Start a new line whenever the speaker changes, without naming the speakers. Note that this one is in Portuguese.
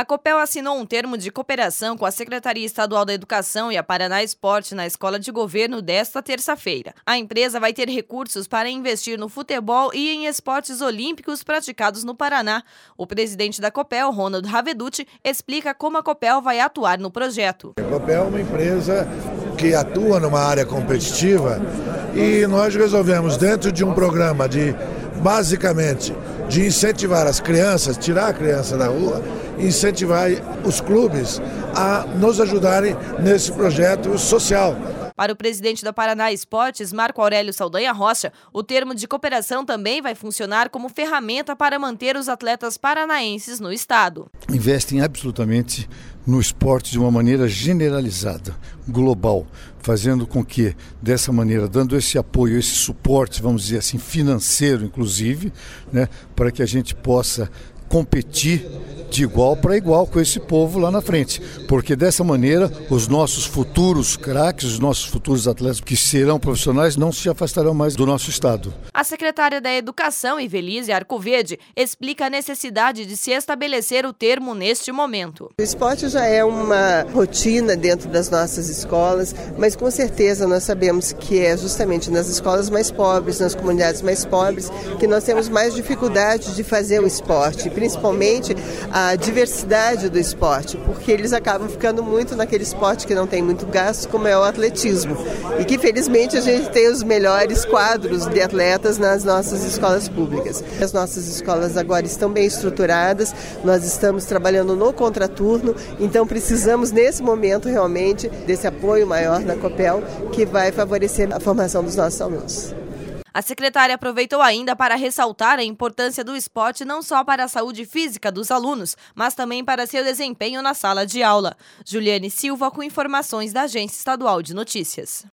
A Copel assinou um termo de cooperação com a Secretaria Estadual da Educação e a Paraná Esporte na Escola de Governo desta terça-feira. A empresa vai ter recursos para investir no futebol e em esportes olímpicos praticados no Paraná. O presidente da Copel, Ronald Raveduti, explica como a Copel vai atuar no projeto.
A Copel é uma empresa que atua numa área competitiva e nós resolvemos, dentro de um programa basicamente de incentivar as crianças, tirar a criança da rua, incentivar os clubes a nos ajudarem nesse projeto social.
Para o presidente da Paraná Esportes, Marco Aurélio Saldanha Rocha, o termo de cooperação também vai funcionar como ferramenta para manter os atletas paranaenses no estado.
Investem absolutamente no esporte de uma maneira generalizada, global, fazendo com que, dessa maneira, dando esse apoio, esse suporte, vamos dizer assim, financeiro inclusive, para que a gente possa competir de igual para igual com esse povo lá na frente, porque dessa maneira os nossos futuros craques, os nossos futuros atletas que serão profissionais não se afastarão mais do nosso estado.
A secretária da Educação, Ivelise Arcoverde, explica a necessidade de se estabelecer o termo neste momento.
O esporte já é uma rotina dentro das nossas escolas, mas com certeza nós sabemos que é justamente nas escolas mais pobres, nas comunidades mais pobres, que nós temos mais dificuldade de fazer o esporte, principalmente a diversidade do esporte, porque eles acabam ficando muito naquele esporte que não tem muito gasto, como é o atletismo. E que felizmente a gente tem os melhores quadros de atletas nas nossas escolas públicas. As nossas escolas agora estão bem estruturadas, nós estamos trabalhando no contraturno, então precisamos nesse momento realmente desse apoio maior da Copel, que vai favorecer a formação dos nossos alunos.
A secretária aproveitou ainda para ressaltar a importância do esporte não só para a saúde física dos alunos, mas também para seu desempenho na sala de aula. Juliane Silva com informações da Agência Estadual de Notícias.